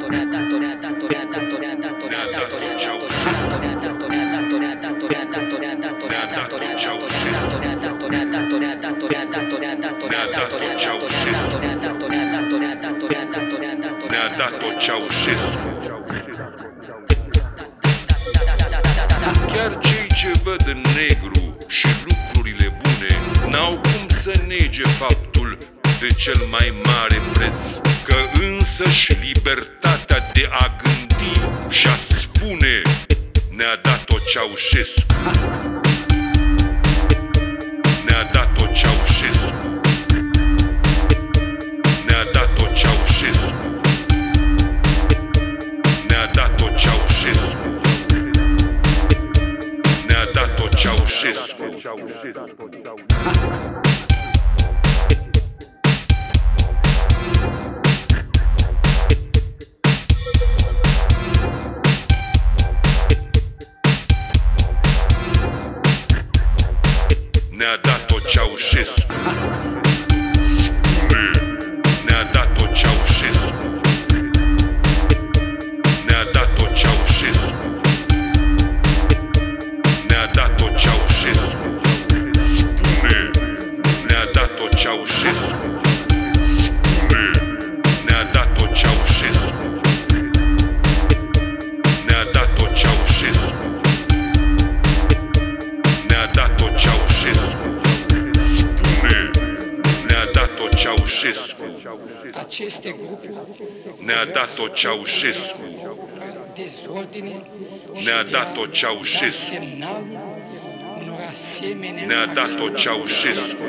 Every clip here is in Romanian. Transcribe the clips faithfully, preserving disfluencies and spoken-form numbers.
Ne-a dat-o Ceaușescu. Chiar cei ce văd în negru și lucrurile bune n-au cum să nege faptul de cel mai mare preț, că însăși libertatea de a gândi și a spune ne-a dat-o Ceaușescu. Ne-a dat-o Ceaușescu. Ne-a dat-o Ceaușescu. Ne-a dat-o Ceaușescu. Ne-a dat-o Ceaușescu. Ne-a dat-o Ceaușescu. Spune, ne-a dat-o Ceaușescu. Ne-a dat-o Ceaușescu. Ne-a dat-o Ceaușescu. Spune, ne-a dat-o Ceaușescu. Spune, ne-a dat-o Ceaușescu. Ne-a dat-o Ceaușescu. Ne-a dat-o Ceaușescu. Spune, ne-a dat-o Ceaușescu. Aceste grupuri Ne-a dat-o Ceaușescu. dezordine Ne-a dat-o Ceaușescu. Ne-a dat-o Ceaușescu.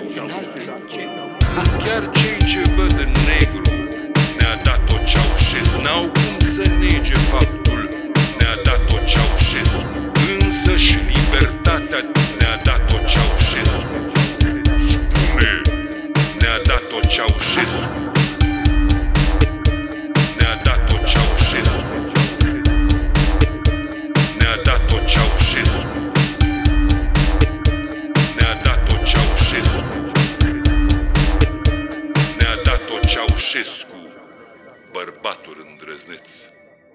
Chiar cei ce văd în negru ne-a dat-o Ceaușescu. N-au cum să nege faptul ne-a dat-o Ceaușescu. Însăși libertatea ne-a dat-o Ceaușescu. Spune, ne-a dat-o Ceaușescu. Ne-a dat-o Ceaușescu. Ne-a dat-o Ceaușescu. Ne-a dat-o Ceaușescu. Ne-a dat-o Ceaușescu, bărbatul îndrăzneț.